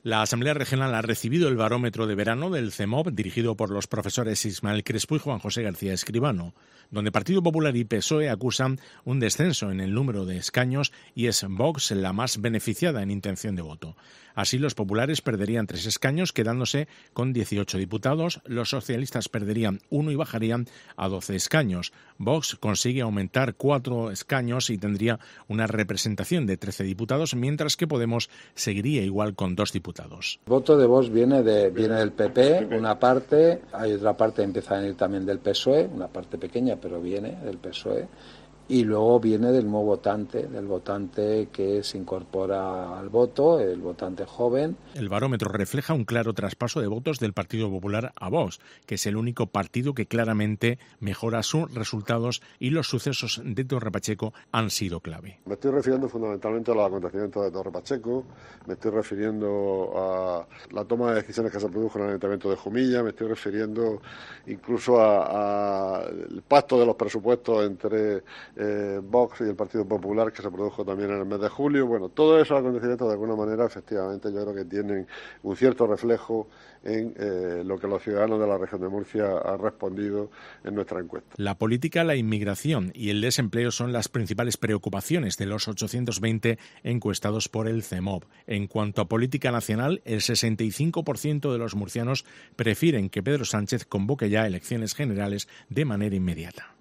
La Asamblea Regional ha recibido el barómetro de verano del CEMOV, dirigido por los profesores Ismael Crespo y Juan José García Escribano, donde Partido Popular y PSOE acusan un descenso en el número de escaños y es Vox la más beneficiada en intención de voto. Así, los populares perderían 3 escaños, quedándose con 18 diputados, los socialistas perderían 1 y bajarían a 12 escaños. Vox consigue aumentar 4 escaños y tendría una representación de 13 diputados, mientras que Podemos seguiría igual con 2 diputados. El voto de Vox viene del PP, una parte, hay otra parte que empieza a venir también del PSOE, una parte pequeña, pero viene del PSOE, y luego viene del nuevo votante, del votante que se incorpora al voto, el votante joven. El barómetro refleja un claro traspaso de votos del Partido Popular a Vox, que es el único partido que claramente mejora sus resultados, y los sucesos de Torre Pacheco han sido clave. Me estoy refiriendo fundamentalmente a los acontecimientos de Torre Pacheco, me estoy refiriendo a la toma de decisiones que se produjo en el Ayuntamiento de Jumilla, me estoy refiriendo incluso al pacto de los presupuestos entre Vox y el Partido Popular que se produjo también en el mes de julio. Bueno, todos esos acontecimientos de alguna manera efectivamente yo creo que tienen un cierto reflejo en lo que los ciudadanos de la región de Murcia han respondido en nuestra encuesta. La política, la inmigración y el desempleo son las principales preocupaciones de los 820 encuestados por el CEMOV. En cuanto a política nacional, el 65% de los murcianos prefieren que Pedro Sánchez convoque ya elecciones generales de manera inmediata.